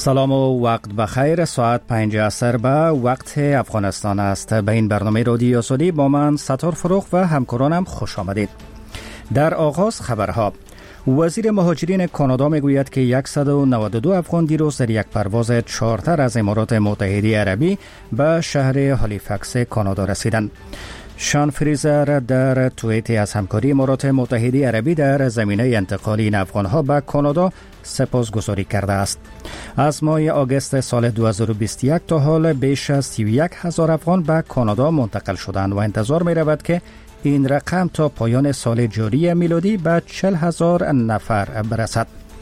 سلام و وقت بخیر. ساعت 5 عصر به وقت افغانستان است. به این برنامه رادیو آزادی با من ستار فروغ و همکارانم خوش آمدید. در آغاز خبرها. وزیر مهاجرین کانادا میگوید که 192 افغان دیروز در یک پرواز چارتر از امارات متحده عربی به شهر هالیفکس کانادا رسیدند. شان فریزر در توییتی از همکاری امارات متحده عربی در زمینه انتقال این افغانها به کانادا سپاسگزاری کرده است. از ماه آگوست سال 2021 تا حال بیش از 31,000 افغان به کانادا منتقل شدند و انتظار می رود که این رقم تا پایان سال جاری میلادی به 40,000 نفر برسد.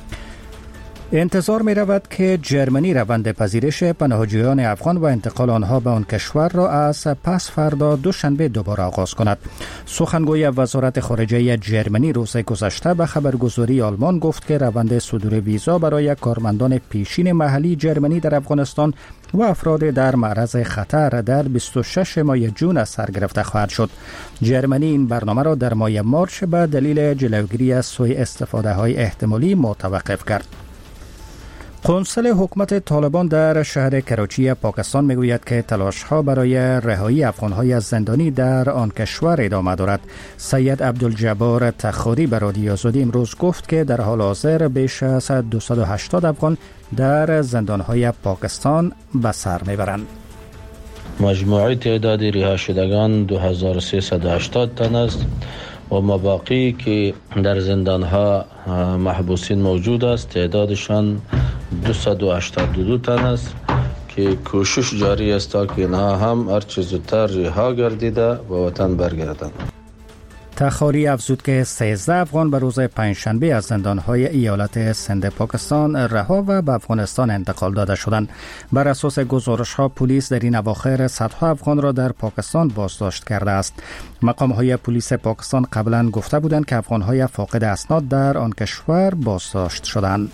انتظار می رود که جرمنی روند پذیرش پناهجویان افغان و انتقال آنها به آن کشور را از پس فردا دوشنبه دوباره آغاز کند. سخنگوی وزارت خارجه جرمنی روز گذشته به خبرگزاری آلمان گفت که روند صدور ویزا برای کارمندان پیشین محلی جرمنی در افغانستان و افراد در معرض خطر در 26 ماه جون سر گرفته خواهد شد. جرمنی این برنامه را در ماه مارچ به دلیل جلوگیری از سوء استفاده های احتمالی متوقف کرد. قنصل حکومت طالبان در شهر کراچی پاکستان میگوید که تلاش‌ها برای رهایی افغان‌های از زندانی در آن کشور ادامه دارد. سید عبدالجبار تخاری به رادیو آزادی امروز گفت که در حال حاضر بیش از 280 افغان در زندان‌های پاکستان به سر میبرند. مجموعی تعداد رها شدگان 2380 تن است و مباقی که در زندان‌ها محبوسین موجود است تعدادشان 282 تن است که کوشش جاری است تا که اینها هم هر چه زودتر رها گردیده و وطن برگردند. تخاری افزود که 13 افغان به روز پنجشنبه از زندان‌های ایالت سند پاکستان رها و به افغانستان انتقال داده شدند. بر اساس گزارش‌ها پلیس در این اواخر صدها افغان را در پاکستان بازداشت کرده است. مقام‌های پلیس پاکستان قبلا گفته بودند که افغان‌های فاقد اسناد در آن کشور بازداشت شدند.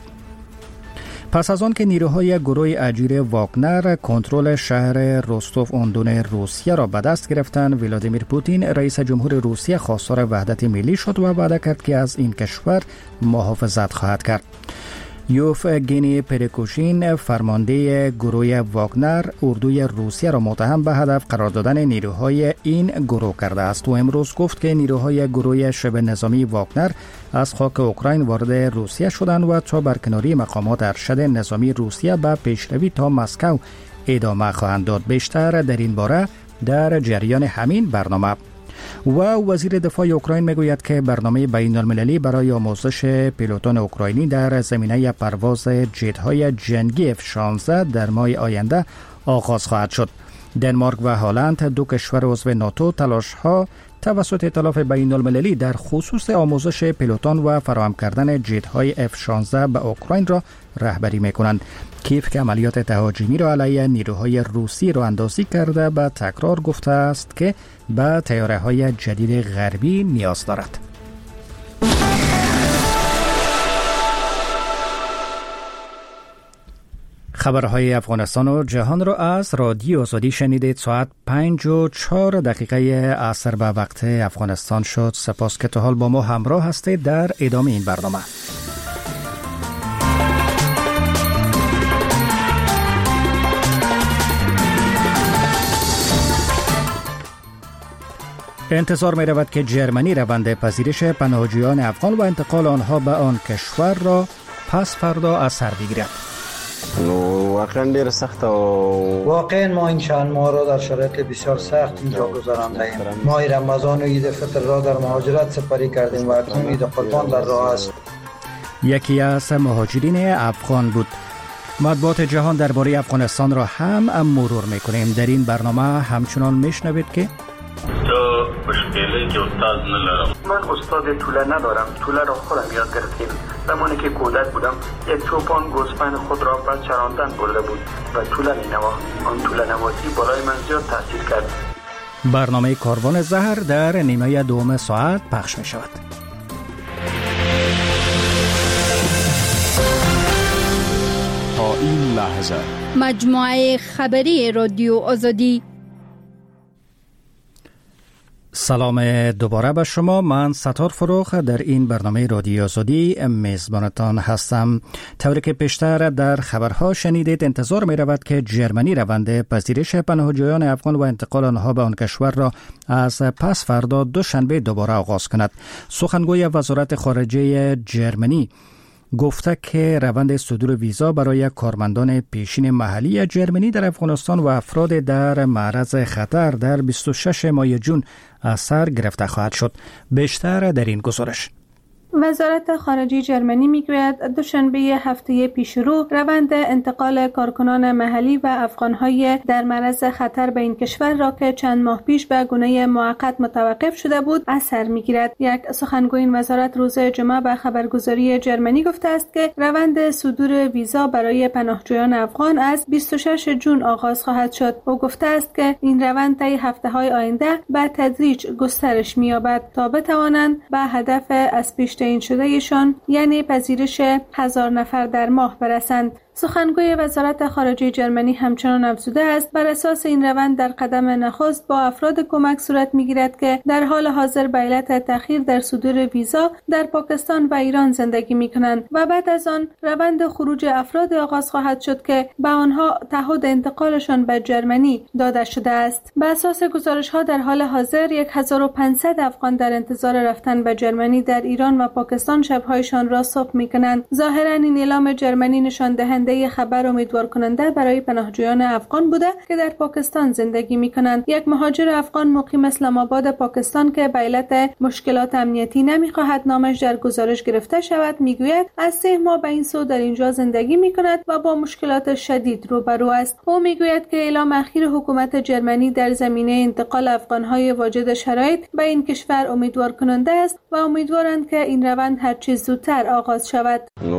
پس از آن که نیروهای گروه اجیر واگنر کنترل شهر روستوف اون دون روسیه را به دست گرفتند، ولادیمیر پوتین رئیس جمهور روسیه خواستار وحدت ملی شد و وعده کرد که از این کشور محافظت خواهد کرد. یوفگنی پریگوژین فرمانده گروه واگنر اردوی روسیه را متهم به هدف قرار دادن نیروهای این گروه کرده است و امروز گفت که نیروهای گروه شبه نظامی واگنر از خاک اوکراین وارد روسیه شدند و تا برکناری مقامات ارشد نظامی روسیه به پیشروی تا مسکو ادامه خواهند داد. بیشتر در این باره در جریان همین برنامه. و وزیر دفاع اوکراین میگوید که برنامه بین‌المللی برای آموزش پیلوتان اوکراینی در زمینه پرواز جت‌های جنگی F-16 در ماه آینده آغاز خواهد شد. دنمارک و هلند دو کشور عضو ناتو تلاش‌ها توسط ائتلاف بین‌المللی در خصوص آموزش پیلوتان و فراهم کردن جت‌های F-16 به اوکراین را رهبری می‌کنند. کیف که عملیات تهاجمی را علیه نیروهای روسی را اندازی کرده به تکرار گفته است که به طیاره‌های جدید غربی نیاز دارد. خبرهای افغانستان و جهان را از رادیو آزادی شنیدید. ساعت 5:04 عصر به وقت افغانستان شد. سپاس که تا حال با ما همراه هستید در ادامه این برنامه. انتظار می رود که جرمنی روند پذیرش پناهجویان افغان و انتقال آنها به آن کشور را پس فردا از سر بگیرد. واقعا ډیر سخت و واقعا ما این چند ماه را در شرایط بسیار سخت اینجا گذرانده ایم. ماه رمضان و عید فطر را در مهاجرت سپری کردیم و اکنون عید قربان در راه است. یکی از مهاجرین افغان بود. مطبوعات جهان درباره افغانستان را هم مرور میکنیم. در این برنامه همچنان میشنوید که مشکلی که استاد ندارم. من استاد توله ندارم. توله را خودم یاد گرفتیم. زمانی که کودک بودم یک چوپان گوسفند خود را به چراندن برده بود و توله مینواخت. آن توله نواسی بالای من زیاد تاثیر کرد. برنامه کاروان زهر در نیمه دوم ساعت پخش می شود. تا این لحظه مجموعه خبری رادیو آزادی. سلام دوباره به شما. من ستار فروخ در این برنامه رادیو آزادی میزبانتان هستم. طوری که پیشتر در خبرها شنیدید، انتظار می رود که جرمنی روند پذیرش پناهجویان افغان و انتقال آنها به آن کشور را از پس فردا دوشنبه دوباره آغاز کند. سخنگوی وزارت خارجه جرمنی گفته که روند صدور ویزا برای کارمندان پیشین محلی جرمنی در افغانستان و افراد در معرض خطر در 26 ماه جون از سر گرفته خواهد شد. بیشتر در این گزارش. وزارت خارجه جرمنی میگوید دوشنبه هفته پیشرو روند انتقال کارکنان محلی و افغانهای در معرض خطر به این کشور را که چند ماه پیش به گونه موقت متوقف شده بود اثر میگیرد. یک سخنگوی این وزارت روز جمعه به خبرگزاری جرمنی گفته است که روند صدور ویزا برای پناهجویان افغان از 26 جون آغاز خواهد شد. او گفته است که این روند طی هفته‌های آینده به تدریج گسترش می‌یابد تا بتوانند به هدف از پیش تعیین شدهشان یعنی پذیرش 1000 نفر در ماه برسند. سخنگوی وزارت خارجه جرمنی همچنان افزوده است بر اساس این روند در قدم نخست با افراد کمک صورت میگیرد که در حال حاضر به علت تأخیر در صدور ویزا در پاکستان و ایران زندگی میکنند و بعد از آن روند خروج افراد آغاز خواهد شد که به آنها تعهد انتقالشان به جرمنی داده شده است. به اساس گزارش ها در حال حاضر 1500 افغان در انتظار رفتن به جرمنی در ایران و پاکستان شب‌هایشان را صبح میکنند. ظاهرا این اعلام جرمنی نشان دهنده خبر امیدوار کننده برای پناهجویان افغان بوده که در پاکستان زندگی میکنند. یک مهاجر افغان مقیم اسلام آباد پاکستان که به علت مشکلات امنیتی نمیخواهد نامش در گزارش گرفته شود میگوید از 3 ماه به این سو در اینجا زندگی میکند و با مشکلات شدید روبرو است. او میگوید که اعلام اخیر حکومت جرمنی در زمینه انتقال افغانهای واجد شرایط به این کشور امیدوار کننده است و امیدوارند که این روند هر چه زودتر آغاز شود.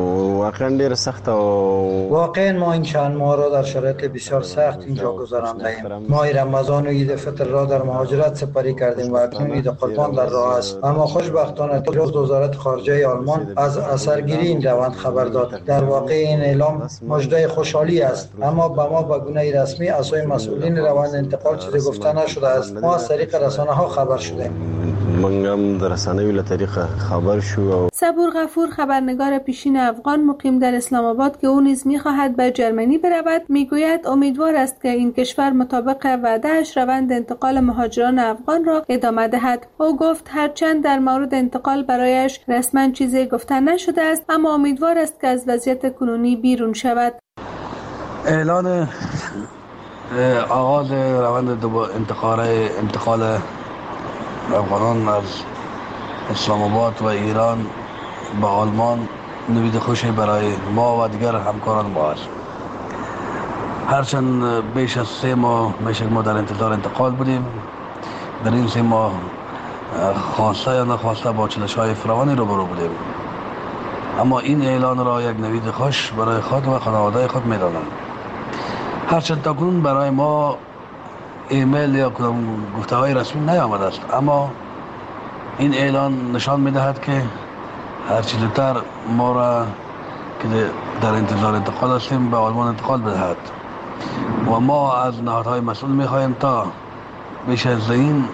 واقعا ما این چند ماه را در شرایط بسیار سخت اینجا گذرانده ایم. ماه رمضان و عید فطر را در مهاجرت سپری کردیم و اکنون عید قربان در راه است. اما خوشبختانه جز وزارت خارجه آلمان از اثرگیری این روند خبر داد. در واقع این اعلام مژده خوشحالی است، اما به ما به گونه رسمی از سوی مسئولین روند انتقال چیزی گفته نشده است. ما از طریق رسانه‌ها خبر شدیم. منم در رسانه‌ی له طریق خبر شو. صبور غفور خبرنگار پیشین افغان مقیم در اسلام آباد که او نیز می‌خواهد به جرمنی برود میگوید امیدوار است که این کشور مطابق وعده‌اش روند انتقال مهاجران افغان را ادامه دهد. او گفت هرچند در مورد انتقال برایش رسما چیزی گفته نشده است اما امیدوار است که از وضعیت کنونی بیرون شود. اعلان آغاز روند انتقال افغانان از اسلام آباد و ایران به آلمان نوید خوشی برای ما و دیگر همکاران ما است. هرچند بیش از 3 ماه میشه ما در انتظار انتقال بودیم، در این 3 ماه خواسته یا نخواسته با چالش‌های فراوانی روبرو بودیم، اما این اعلان را یک نوید خوش برای خود و خانواده خود می‌دانم. هرچند تاکنون برای ما ایمیل یا گفته‌های رسمی نیامده است، اما این اعلان نشان می‌دهد که هرچی زودتر ما را که در انتظار انتقال هستیم به آلمان انتقال بدهد و ما از نهادهای مسئول می‌خواهیم تا بیش از این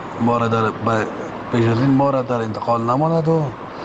ما را در انتقال نماند و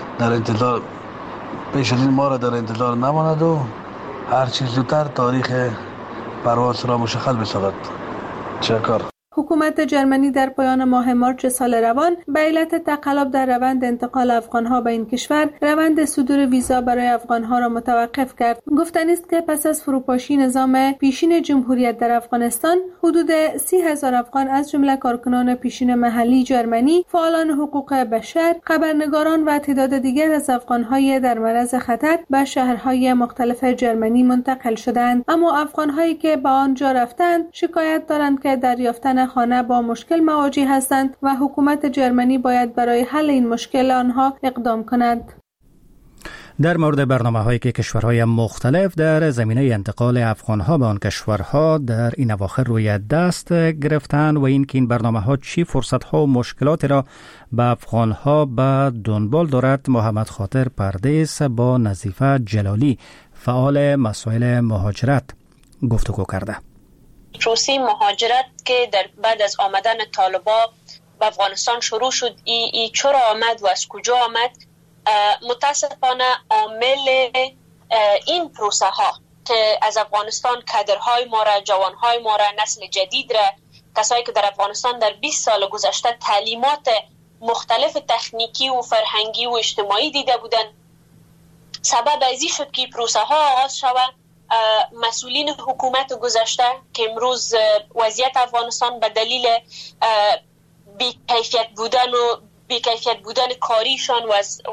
نماند و هرچی زودتر تاریخ پرواز را مشخص بسازد. شکر. حکومت جرمنی در پایان ماه مارچ سال روان به علت تقلب در روند انتقال افغانها به این کشور روند صدور ویزا برای افغانها را متوقف کرد. گفتنی است که پس از فروپاشی نظام پیشین جمهوریت در افغانستان حدود 30,000 افغان از جمله کارکنان پیشین محلی جرمنی، فعالان حقوق بشر، خبرنگاران و تعداد دیگر از افغانهای در معرض خطر به شهرهای مختلف جرمنی منتقل شدند. اما افغانهایی که به آنجا رفتند شکایت دارند که دریافتن خانه با مشکل مواجه هستند و حکومت جرمنی باید برای حل این مشکل آنها اقدام کند. در مورد برنامه‌هایی که کشورهای مختلف در زمینه انتقال افغانها به آن کشورها در این اواخر روی دست گرفتند و اینکه این برنامه‌ها چی فرصت‌ها و مشکلاتی را به افغانها به دنبال دارد، محمد خاطر پردیس با نظیفه جلالی فعال مسائل مهاجرت گفتگو کرده. پروسه مهاجرت که بعد از آمدن طالبان به افغانستان شروع شد، ای چرا آمد و از کجا آمد؟ متاسفانه عامل این پروسه ها که از افغانستان کادرهای ما را، جوانهای ما را، نسل جدید را، کسایی که در افغانستان در 20 سال گذشته تعلیمات مختلف تکنیکی و فرهنگی و اجتماعی دیده بودند، سبب ازی شد که پروسه ها آغاز شود. مسئولین حکومت گذشته که امروز وضعیت افغانستان به دلیل بی‌کیفیت بودن کاریشان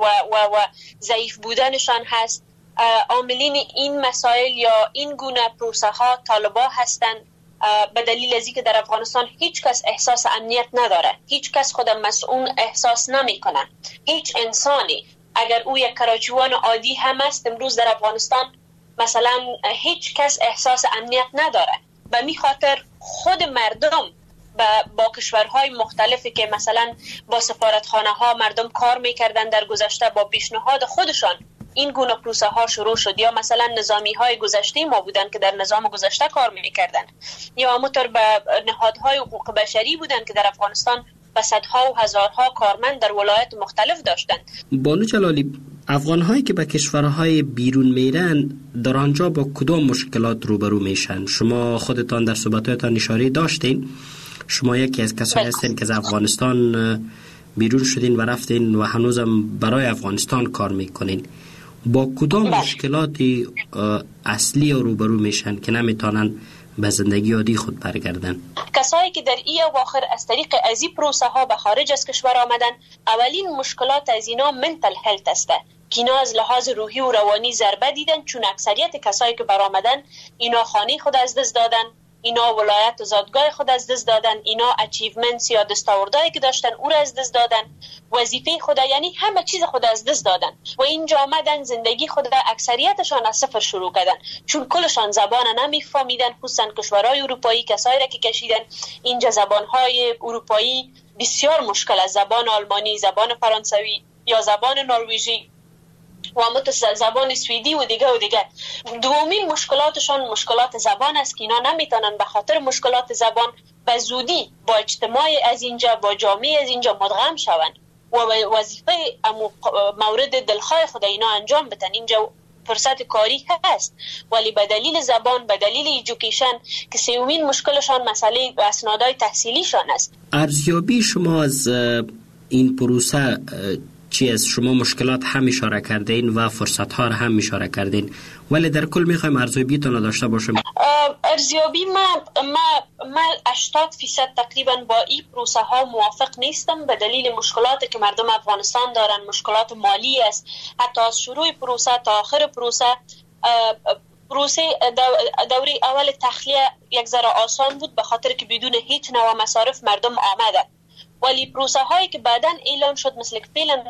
و ضعیف بودنشان هست، عاملین این مسائل یا این گونه پروسه ها طالبان هستند. به دلیل ازی که در افغانستان هیچ کس احساس امنیت نداره، هیچ کس خود مسئول احساس نمیکنه. هیچ انسانی اگر او یک کراچیوان عادی هم است، امروز در افغانستان مثلا هیچ کس احساس امنیت نداره. به می خاطر خود مردم با کشورهای مختلفی که مثلا با سفارتخانه ها مردم کار میکردن در گذشته، با پیشنهاد خودشان این گونه پروسه ها شروع شد. یا مثلا نظامی های گذشته ما بودن که در نظام گذشته کار میکردن، یا همونطور به نهادهای حقوق بشری بودن که در افغانستان و صدها و هزارها کارمند در ولایت مختلف داشتند. بانو جلالی، افغان‌هایی که به کشورهای بیرون میرن در آنجا با کدام مشکلات روبرو میشن؟ شما خودتان در صحبتاتان اشاره داشتین، شما یکی از کسایی هستین که از افغانستان بیرون شدین و رفتین و هنوزم برای افغانستان کار میکنین. با کدام مشکلاتی اصلی روبرو میشن که نمیتونن به زندگی عادی خود برگردن؟ کسایی که در این اواخر از طریق ازی پروسه ها به خارج از کشور آمدن، اولین مشکلات از اینا منتل هلت است که اینا از لحاظ روحی و روانی ضربه دیدن، چون اکثریت کسایی که برآمدن اینا خانه خود از دست دادن، اینا ولایت و زادگاه خود از دست دادن، اینا اچیومنتس یا دستاوردهایی که داشتن او را از دست دادن، وظیفه خود، یعنی همه چیز خود از دست دادن و اینجا آمدن زندگی خود اکثریتشان از صفر شروع کردن، چون کلشان زبان نمیفهمیدن. خصوصا کشورهای اروپایی کسایی را که کشیدن اینجا زبانهای اروپایی بسیار مشکل است، زبان آلمانی، زبان فرانسوی یا زبان نروژی و زبان سوئدی و دیگه. دومین مشکلاتشان مشکلات زبان است که اینا نمیتونن به خاطر مشکلات زبان به زودی با اجتماع از اینجا، با جامعه از اینجا مدغم شوند و وظیفه مورد دلخواه خود اینا انجام بدن. اینجا فرصت کاری هست، ولی به دلیل زبان، به دلیل ایژوکیشن که سومین مشکلشان مسئله اسنادهای تحصیلیشان است. ارزیابی شما از این پروسه چی است؟ شما مشکلات هم اشاره کردین و فرصت ها هم اشاره کردین، ولی در کل میخوایم ارزیابی تون داشته باشیم. ارزیابی ما 80% تقریبا با این پروسه ها موافق نیستم، به دلیل مشکلاتی که مردم افغانستان دارن. مشکلات مالی است، حتی از شروع پروسه تا آخر پروسه دوره اول تخلیه یک ذره آسان بود به خاطر که بدون هیچ نوع مصارف مردم آمده، ولی پروسه هایی که بعداً اعلان شد، مثل که فعلا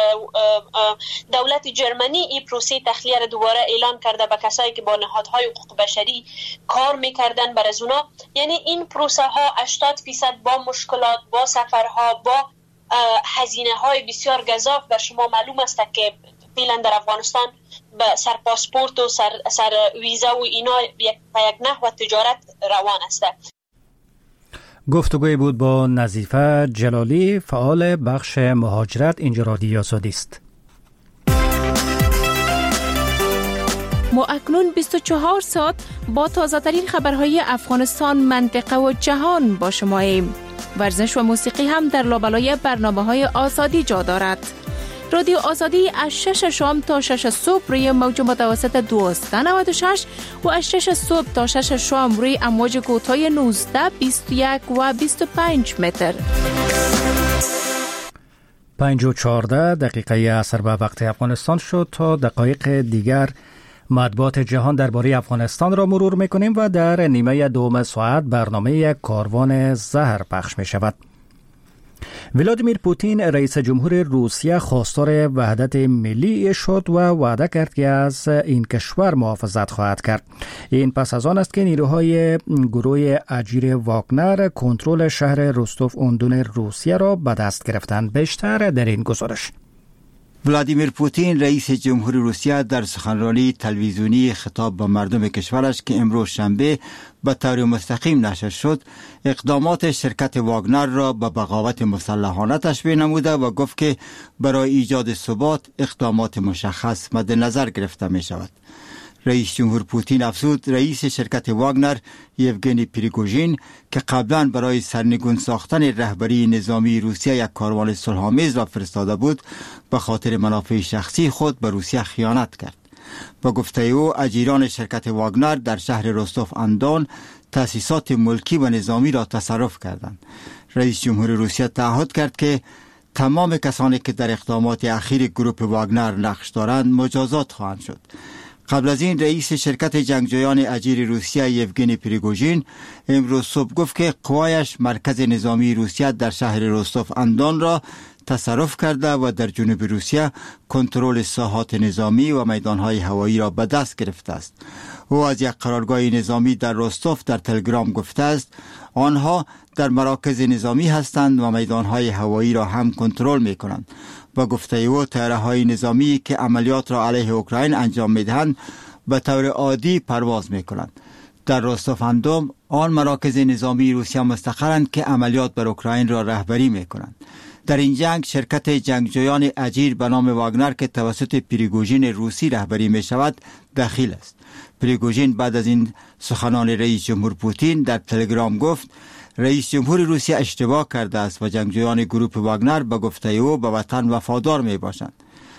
دولت جرمنی این پروسه تخلیه را دوباره اعلان کرده به کسایی که با نهادهای حقوق بشری کار میکردن بر از اونا، یعنی این پروسه ها 80% با مشکلات، با سفرها، با هزینه های بسیار گزاف. بر شما معلوم است که فعلا در افغانستان به سر پاسپورت و سر ویزا و اینا یک نحو تجارت روان است. گفتگوی بود با نظیفه جلالی، فعال بخش مهاجرت اینجا رادیو آزادی است. ما اکنون 24 ساعت با تازه ترین خبرهای افغانستان، منطقه و جهان با شماییم. ورزش و موسیقی هم در لابلای برنامه‌های آزادی جا دارد. رادیو آزادی از 6 شام تا 6 صبح روی موج متوسط 1296 و از 6 صبح تا 6 شام روی امواج کوتاه 19، 21 و 25 متر. 5:14 دقیقه عصر به وقت افغانستان شد. تا دقایق دیگر مطبوعات جهان درباره افغانستان را مرور می‌کنیم و در نیمه دوم ساعت برنامه کاروان زهر پخش می‌شود. ولادیمیر پوتین رئیس جمهور روسیه خواستار وحدت ملی شد و وعده کرد که از این کشور محافظت خواهد کرد. این پس از آن است که نیروهای گروه اجیر واگنر کنترل شهر روستوف اون دون روسیه را به دست گرفتند. بیشتر در این گزارش. ولادیمیر پوتین رئیس جمهوری روسیه در سخنرانی تلویزیونی خطاب به مردم کشورش که امروز شنبه به طور مستقیم نشر شد، اقدامات شرکت واگنر را به بغاوت مسلحانه تشبیه نموده و گفت که برای ایجاد ثبات اقدامات مشخص مد نظر گرفته می شود. رئیس جمهور پوتین افزود رئیس شرکت واگنر یوگنی پریگوژین که قبلا برای سرنگون ساختن رهبری نظامی روسیه یک کاروان صلح‌آمیز را فرستاده بود، به خاطر منافع شخصی خود به روسیه خیانت کرد. با گفته او اجیران شرکت واگنر در شهر رستوف اندان تأسیسات ملکی و نظامی را تصرف کردند. رئیس جمهور روسیه تعهد کرد که تمام کسانی که در اقدامات اخیر گروه واگنر نقش دارند مجازات خواهند شد. قبل از این رئیس شرکت جنگجویان اجیر روسیه یوگنی پریگوژین امروز صبح گفت که قوایش مرکز نظامی روسیه در شهر رستوف اندان را تصرف کرده و در جنوب روسیه کنترل ساحات نظامی و میدانهای هوایی را به دست گرفته است. او از یک قرارگاه نظامی در رستوف در تلگرام گفته است آنها در مراکز نظامی هستند و میدانهای هوایی را هم کنترل می کنند. با گفته او طیاره‌های نظامی که عملیات را علیه اوکراین انجام می‌دهند به طور عادی پرواز می‌کنند. در رستوف اندام آن مراکز نظامی روسیه مستقرند که عملیات بر اوکراین را رهبری می‌کنند. در این جنگ شرکت جنگجویان اجیر به نام واگنر که توسط پریگوژین روسی رهبری می‌شود دخیل است. پریگوژین بعد از این سخنان رئیس جمهور پوتین در تلگرام گفت رئیس جمهور روسیه اشتباه کرده است و جنگجویان گروه واگنر به گفته او به وطن وفادار می باشند.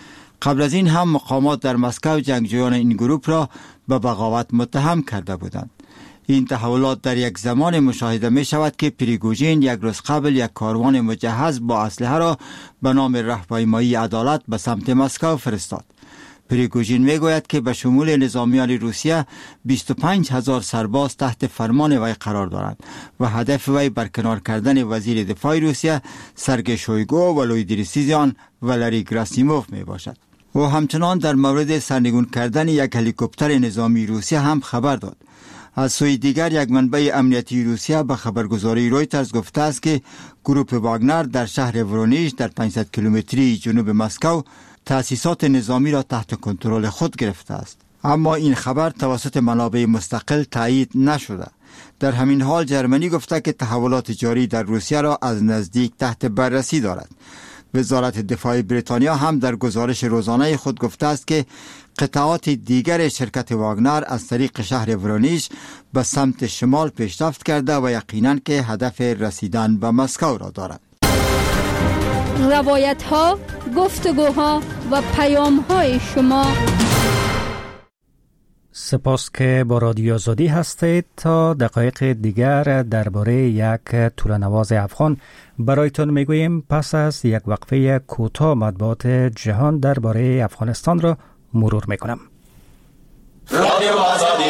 قبل از این هم مقامات در مسکو جنگجویان این گروه را به بغاوت متهم کرده بودند. این تحولات در یک زمان مشاهده می شود که پریگوژین یک روز قبل یک کاروان مجهز با اسلحه را به نام راهپیمایی عدالت به سمت مسکو فرستاد. پریگوژین میگوید که به شمول نظامیان روسیه 25,000 سرباز تحت فرمان وی قرار دارند و هدف وی برکنار کردن وزیر دفاع روسیه سرگئی شویگو و لویدریسیزیان والری گراسیموف می باشد. او همچنان در مورد سرنگون کردن یک هلیکوپتر نظامی روسیه هم خبر داد. از سوی دیگر یک منبع امنیتی روسیه به خبرگزاری رویترز گفته است که گروه واگنر در شهر ورونیژ در 500 کیلومتری جنوب مسکو تأسیسات نظامی را تحت کنترل خود گرفته است. اما این خبر توسط منابع مستقل تایید نشده. در همین حال جرمنی گفته که تحولات جاری در روسیه را از نزدیک تحت بررسی دارد. وزارت دفاع بریتانیا هم در گزارش روزانه خود گفته است که قطعات دیگر شرکت واگنر از طریق شهر ورونیژ به سمت شمال پیشرفت کرده و یقیناً که هدف رسیدن به مسکو را دارد. روایت ها، گفتگوها و پیام های شما. سپاس که با رادیو آزادی هستید. تا دقایق دیگر درباره یک تورنواز افغان برایتون میگوییم. پس از یک وقفه کوتاه مطبوعات جهان درباره افغانستان را مرور میکنم. رادیو آزادی.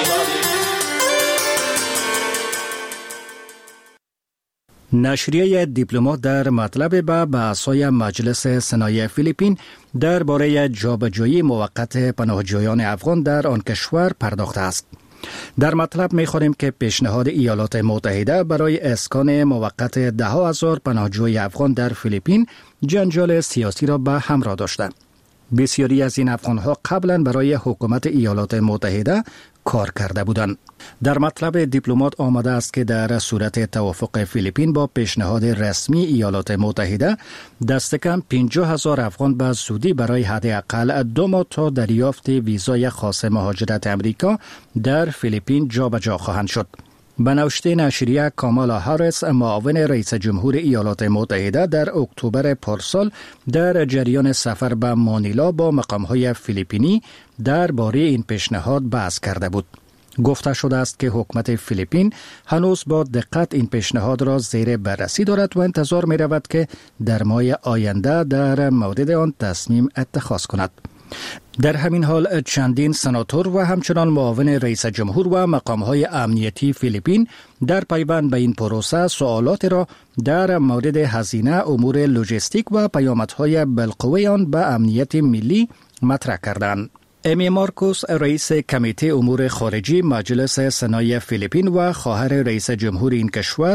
نشریه دیپلمات در مطلب به بحث‌های مجلس سنای فیلیپین درباره جابجایی موقت پناهجویان افغان در آن کشور پرداخته است. در مطلب می‌خوانیم که پیشنهاد ایالات متحده برای اسکان موقت 10,000 پناهجوی افغان در فیلیپین جنجال سیاسی را به همراه داشته. بسیاری از این افغان‌ها قبلا برای حکومت ایالات متحده کار کرده بودند. در مطلب دیپلمات آمده است که در صورت توافق فیلیپین با پیشنهاد رسمی ایالات متحده دست کم 50,000 افغان به زودی برای حداقل 2 ماه تا دریافت ویزای خاص مهاجرت امریکا در فیلیپین جابجا خواهند شد. به نوشته نشریه کامالا هاریس معاون رئیس جمهور ایالات متحده در اکتبر پارسال در جریان سفر به مانیلا با مقام‌های فیلیپینی درباره این پیشنهاد بحث کرده بود. گفته شده است که حکومت فیلیپین هنوز با دقت این پیشنهاد را زیر بررسی دارد و انتظار می رود که در ماه آینده در مورد آن تصمیم اتخاذ کند. در همین حال چندین سناتور و همچنان معاون رئیس جمهور و مقام‌های امنیتی فیلیپین در پیوند به این پروسه سوالات را در مورد هزینه، امور لوجستیک و پیامدهای بالقوه آن به امنیت ملی مطرح کردند. امی مارکوس رئیس کمیته امور خارجی مجلس سنای فیلیپین و خواهر رئیس جمهور این کشور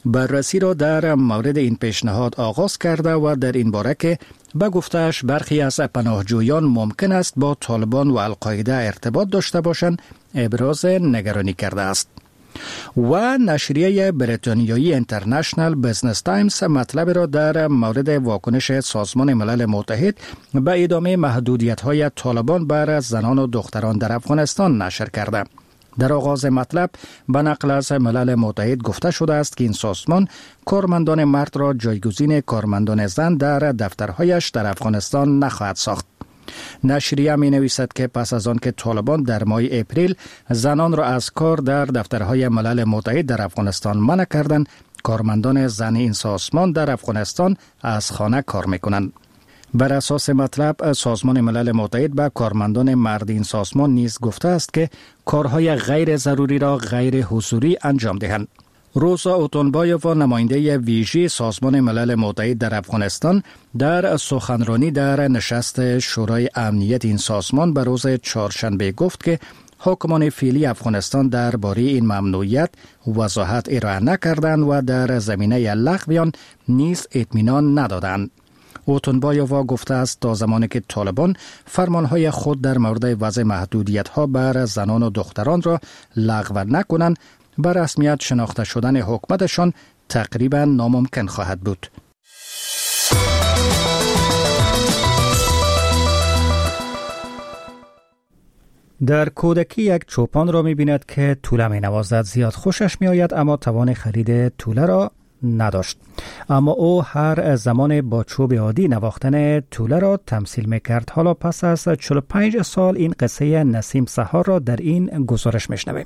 بررسی را در مورد این پیشنهاد آغاز کرده و در این باره که به گفته‌اش برخی از پناهجویان ممکن است با طالبان و القاعده ارتباط داشته باشند ابراز نگرانی کرده است. و نشریه بریتانیایی اینترنشنال بزنس تایمز مطلب را در مورد واکنش سازمان ملل متحد به ادامه محدودیت‌های طالبان بر زنان و دختران در افغانستان نشر کرده. در آغاز مطلب به نقل از ملل متحد گفته شده است که این سازمان کارمندان مرد را جایگزین کارمندان زن در دفترهایش در افغانستان نخواهد ساخت. نشریه می نویسد که پس از آن که طالبان در ماه اپریل زنان را از کار در دفترهای ملل متحد در افغانستان منع کردند، کارمندان زن این سازمان در افغانستان از خانه کار میکنند. بر اساس مطلب سازمان ملل متحد به کارمندان مرد این سازمان نیز گفته است که کارهای غیر ضروری را غیر حضوری انجام دهند. روزا اوتونبایووا نماینده ویژه سازمان ملل متحد در افغانستان در سخنرانی در نشست شورای امنیت این سازمان به روز چهارشنبه گفت که حکمان فعلی افغانستان درباره این ممنوعیت وضاحت ارائه نکردند و در زمینه لغو آن نیز اطمینان ندادند. اوتونبایووا گفته است تا زمانی که طالبان فرمانهای خود در مورد وضع محدودیت‌ها بر زنان و دختران را لغو نکنند، بر رسمیت شناخته شدن حکومتشان تقریبا ناممکن خواهد بود. در کودکی یک چوپان را می‌بیند که توله می‌نوازد. زیاد خوشش می‌آید اما توان خرید توله را نداشت. اما او هر زمان با چوب عادی نواختن توله را تمثیل می‌کرد. حالا پس از 45 سال این قصه نسیم سحار را در این گزارش می‌شنویم.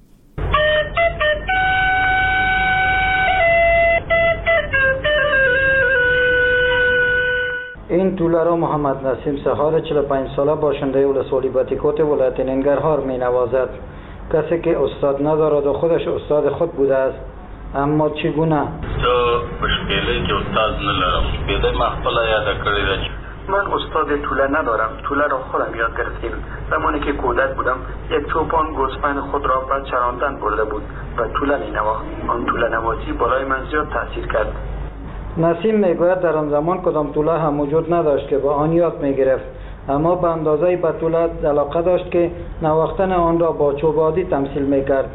این توله را محمد نسیم سحار 45 ساله باشنده ولسوالی باتیکوت ولایت ننگرهار می نوازد. کسی که استاد ندارد و خودش استاد خود بوده است. اما چگونه؟ تو مشکلی که استاد ندارم. بیده مخفله یاد کردید. من استاد توله ندارم. توله را خودم یاد گرفتیم. زمانی که کودک بودم یک چوپان گوسفند خود را به چراندن برده بود و توله می نواخت. آن توله نوازی بالای من زیاد تاثیر کرد. نسیم میگوید در آن زمان کدام توله هم وجود نداشت که با آن یاد میگرفت، اما به اندازه به توله علاقه داشت که نواختن آن را با چوب عادی تمثیل میکرد.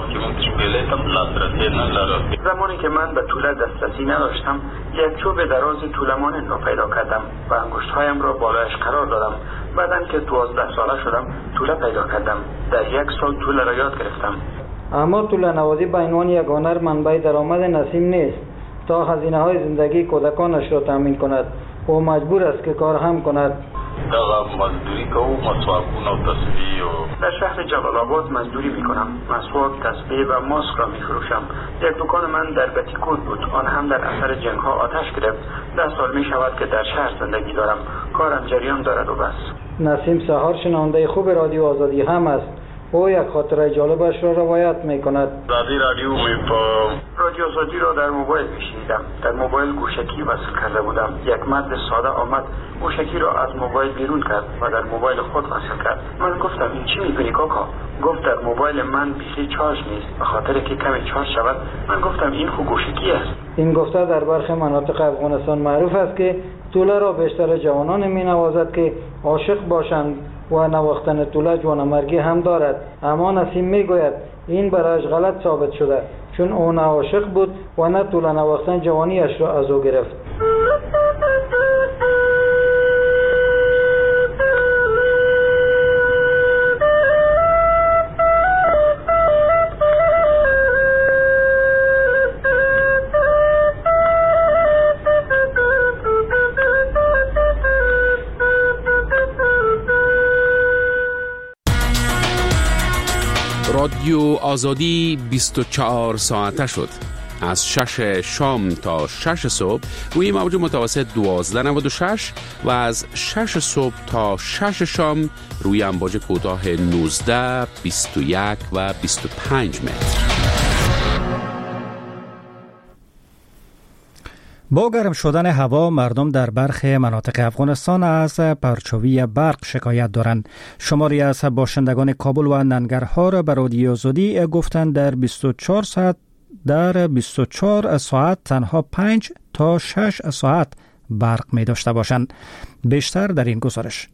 زمانی که من به توله دسترسی نداشتم یک چوب دراز توله مانند را پیدا کردم و انگشتهایم را بالایش قرار دادم. بعداً که 12 ساله شدم توله پیدا کردم. در 1 سال توله را یاد گرفتم. اما توله نوازی به عنوان یک هنر منبع درآمد نسیم نیست. تا هزینه های زندگی کودکانش را تامین کند او مجبور است که کار هم کند. مزدوری که او مسواکون و تسبیح و در شهر جلال آباد مزدوری میکنم. مسواک، تسبیح و ماسک را میفروشم. یک دکان من در بتیکوت بود. آن هم در اثر جنگ ها آتش گرفت. 10 سال می شود که در شهر زندگی دارم. کارم جریان دارد و بس. نسیم سحار شنونده خوب رادیو آزادی هم است. او یک خاطره جالبش را روایت میکند. رادیو آزادی را در موبایل میشنیدم. در موبایل گوشکی وصل کرده بودم. یک مرد ساده آمد گوشکی را از موبایل بیرون کرد و در موبایل خود وصل کرد. من گفتم این چی میکنی کاکا؟ گفت در موبایل من بیخی چارج نیست، به خاطر که کمی چارج شود. من گفتم این خو گوشکی است. این گفته در برخی مناطق افغانستان معروف است که توله را بیشتر جوانان مینوازد که عاشق باشند و نواختن توله جوانمرگی هم دارد. اما نسیم میگوید این برایش غلط ثابت شده، چون او نه عاشق بود و نه توله نواختن جوانیش را از او گرفت. رادیو آزادی 24 ساعته شد. از 6 شام تا 6 صبح روی موج متوسط 1296 و از 6 صبح تا 6 شام روی امواج کوتاه 19، 21 و 25 متر. با گرم شدن هوا مردم در برخی مناطق افغانستان از پرچاوی برق شکایت دارند. شماری از باشندگان کابل و ننگرهار به رادیو آزادی گفتند در 24 ساعت در 24 ساعت تنها 5 تا 6 ساعت برق می داشته باشند. بیشتر در این گزارش.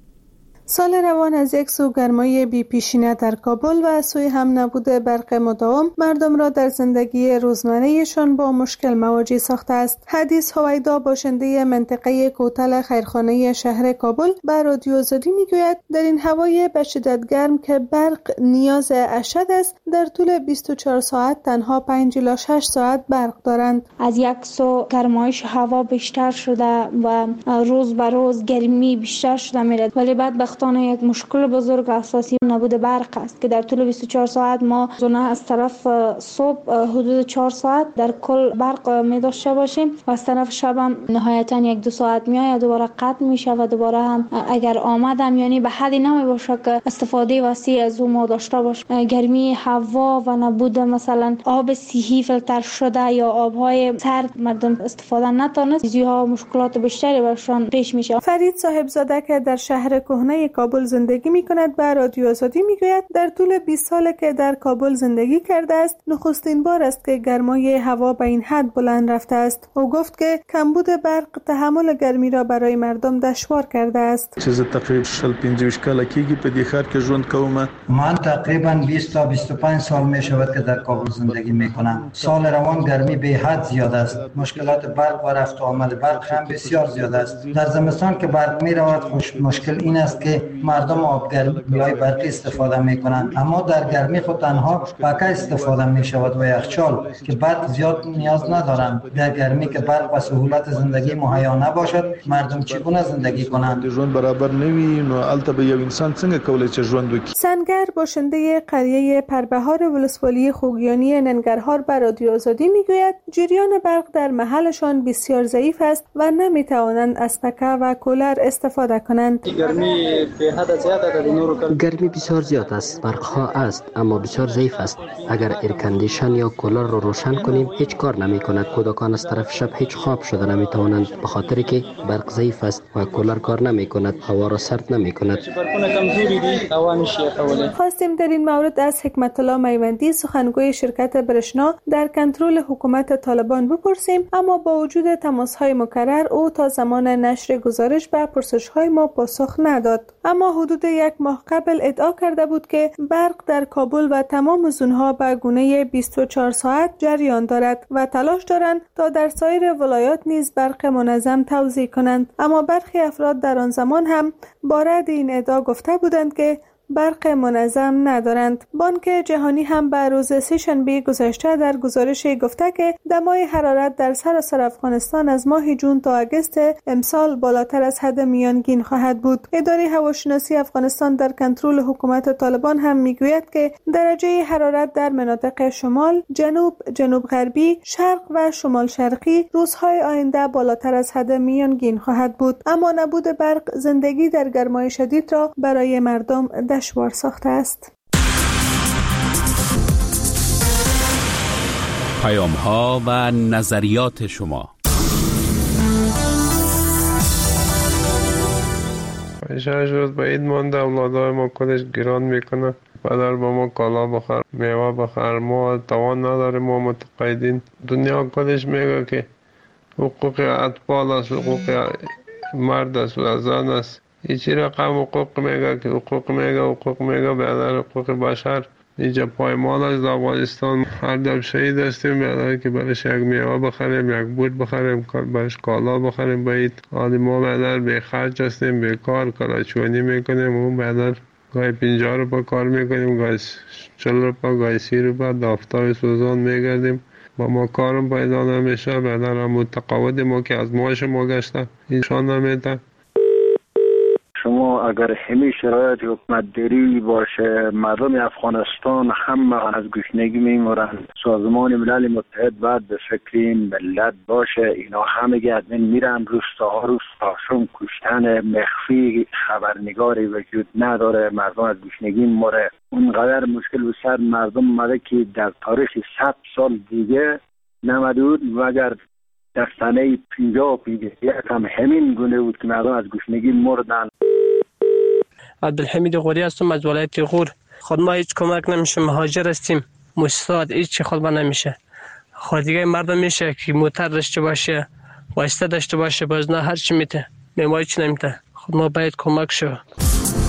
سال روان از یک سو گرمای بی پیشینه در کابل و از سوی هم نبود برق مداوم مردم را در زندگی روزمره‌شان با مشکل مواجه ساخته است. حدیث هویدا باشنده منطقه کوتل خیرخانه شهر کابل به رادیو آزادی میگوید در این هوای به شدت گرم که برق نیاز اشد است، در طول 24 ساعت تنها 5 الی 6 ساعت برق دارند. از یک سو گرمایش هوا بیشتر شده و روز به روز گرمی بیشتر شده میره، ولی بعد یک مشکل بزرگ اساسی نبود برق است که در طول 24 ساعت ما از طرف صبح حدود 4 ساعت در کل برق می داشته باشیم و از طرف شب هم نهایتا 1-2 ساعت میآید دوباره قطع میشه و دوباره هم اگر آمدم یعنی به حدی نمی باشه که استفاده وسیع از اون ما داشته باشیم. گرمی هوا و نبود مثلا آب صحی فیلتر شده یا آبهای سرد مردم استفاده نتونست، چیزها مشکلات بیشتری برشان پیش میشه. فرید صاحبزاده که در شهر کهنه کابل زندگی می‌کند به رادیو آزادی میگوید در طول 20 سال که در کابل زندگی کرده است نخستین بار است که گرمای هوا به این حد بلند رفته است. او گفت که کمبود برق تحمل گرمی را برای مردم دشوار کرده است. چیز تقریبا 45 کاله کیږي په دې ښار کې ژوند کوم. من تقریبا 20 تا 25 سال می شود که در کابل زندگی میکنم. سال روان گرمی به حد زیاد است. مشکلات برق و رفت و آمد برق هم بسیار زیاد است. در زمستان که برق می رود مشکل این است که مردم آبگرمی برقی استفاده می کنند، اما در گرمی خود تنها پکه استفاده می شود و یخچال که برق زیاد نیاز ندارند. در گرمی که برق و سهولت زندگی مهیا نباشد مردم چگونه زندگی کنند؟ ژوند برابر نوي نو البته به یو انسان څنګه کولای چې ژوند وکړي. سنگر باشنده قریه پربهار ولسوالی خوگیانی ننگرهار به رادیو آزادی میگوید جریان برق در محلشان بسیار ضعیف است و نمی توانند از پکه و کولر استفاده کنند. گرمی بسیار زیاد است، برق ها است اما بسیار ضعیف است. اگر ایرکندیشن یا کولر رو روشن کنیم هیچ کار نمی کند. کودکان از طرف شب هیچ خواب شده نمی توانند به خاطر که برق ضعیف است و کولر کار نمی کند، هوا را سرد نمی کند. خواستیم در این مورد از حکمت الله میوندی سخنگوی شرکت برشنا در کنترل حکومت طالبان بپرسیم، اما با وجود تماس های مکرر او تا زمان نشر گزارش به پرسش های ما پاسخ نداد. اما حدود 1 ماه قبل ادعا کرده بود که برق در کابل و تمام زونها به گونه 24 ساعت جریان دارد و تلاش دارند تا در سایر ولایات نیز برق منظم توزیع کنند. اما برخی افراد در آن زمان هم با رد این ادعا گفته بودند که برق منظم ندارند. بانک جهانی هم به روز سه‌شنبه گذشته در گزارشی گفته که دمای حرارت در سراسر افغانستان از ماه جون تا اگست امسال بالاتر از حد میانگین خواهد بود. اداره هواشناسی افغانستان در کنترل حکومت طالبان هم میگوید که درجه حرارت در مناطق شمال، جنوب، جنوب غربی، شرق و شمال شرقی روزهای آینده بالاتر از حد میانگین خواهد بود. اما نبود برق زندگی در گرمای شدید را برای مردم دشوار ساخته است. پیام‌ها و نظریات شما. 6 روز به عید مانده، اولادای ما کلش گران میکنه. پدر با ما کالا بخر، میوه بخر، ما توان نداره، ما متقاعدین. دنیا کلش میگه که حقوق اطفال است، حقوق مرد است و زن است. ایچی رقم حقوق میگه که حقوق میگه بیادر حقوق بشر. اینجا پایمال از افغانستان هر دم شهید هستیم، بیادر که برش یک میوه بخریم، یک بوت بخریم، برش کالا بخریم باید. حالی ما بیادر بی خرج هستیم، بی کار کلاچوانی میکنیم. اون بیادر گاهی 50 روپا کار میکنیم، گاهی 40 روپا، گاهی 30 روپا دافتای سوزان میگردیم. با ما کارم پیدا نمیشه، بیادر هم متقاعد ما که از معاش ما گشته اینشان نمیده. شما اگر همه شرایط حکومت داری باشه، مردم افغانستان همه از گشنگی میمورند. سازمان ملل متحد باید به فکر این ملت باشه. اینا همه گردن میرن، روستاها شون کشتن مخفی، خبرنگاری وجود نداره، مردم از گشنگی موره. اونقدر مشکل به سر مردم مده که در تاریخ 100 سال دیگه نمدود مگر در سنه 50 هم همین گونه بود که مردم از گشنگی مردن. عبدالحمید غوری هستم از ولایت غور. خود ما هیچ کمک نمیشه، مهاجر هستیم، مؤسسات هیچ خود با نمیشه. خب دیگه مردم میشه که موتر داشته باشه واسطه داشته باشه باز نه هر چی میته میمای چی نمیته. خب ما باید کمک شو.